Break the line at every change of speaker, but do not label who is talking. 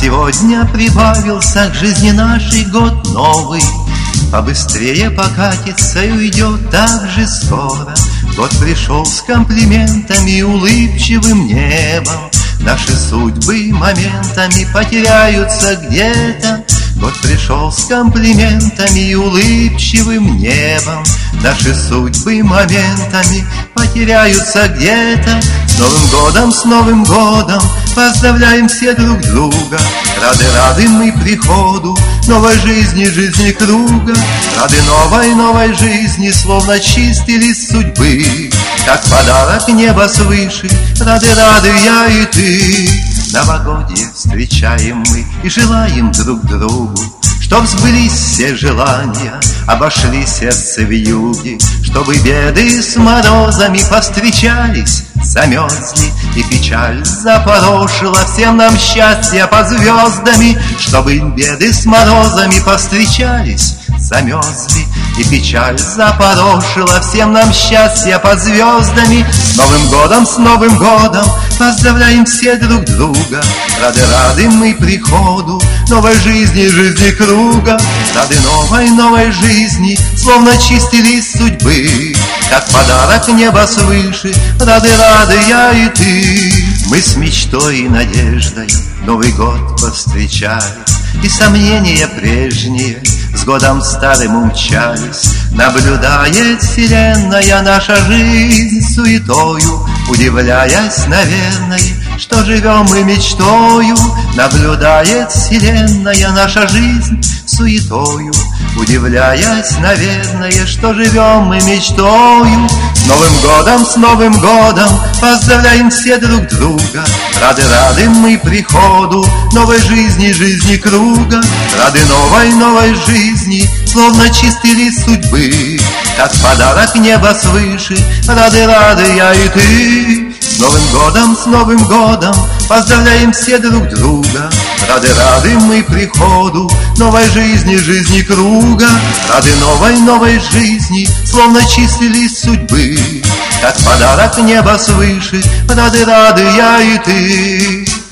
сегодня прибавился к жизни нашей год новый. Побыстрее покатится и уйдет так же скоро. Год пришел с комплиментами и улыбчивым небом. Наши судьбы моментами потеряются где-то. Год пришел с комплиментами и улыбчивым небом. Наши судьбы моментами потеряются где-то. С Новым годом, с Новым годом поздравляем все друг друга. Рады мы приходу новой жизни, жизни круга. Рады новой жизни, словно чистый лист судьбы. Как подарок неба свыше, рады я и ты. Новогодье встречаем мы и желаем друг другу, чтоб сбылись все желания, обошли сердце вьюги, чтобы беды с морозами повстречались, замерзли, и печаль запорошила всем нам счастье под звездами, чтобы беды с морозами повстречались, замерзли, и печаль запорошила всем нам счастье под звездами. С Новым годом поздравляем все друг друга. Рады мы приходу новой жизни, жизни круга. Рады новой жизни, словно чистый лист судьбы. Как подарок неба свыше, рады я и ты. Мы с мечтой и надеждой Новый год повстречали, и сомнения прежние с годом старым умчались. Наблюдает вселенная наша жизнь суетою, удивляясь, наверное, что живем мы мечтою. Наблюдает вселенная наша жизнь суетою, удивляясь, наверное, что живем мы мечтою. С Новым годом поздравляем все друг друга. Рады мы приходу новой жизни, жизни круга. Рады новой жизни, словно чистый лист судьбы. Как подарок неба свыше, рады я и ты. С Новым годом поздравляем все друг друга. Рады мы приходу новой жизни, жизни круга. Рады новой жизни, словно чистый лист судьбы. Как подарок неба свыше, рады я и ты.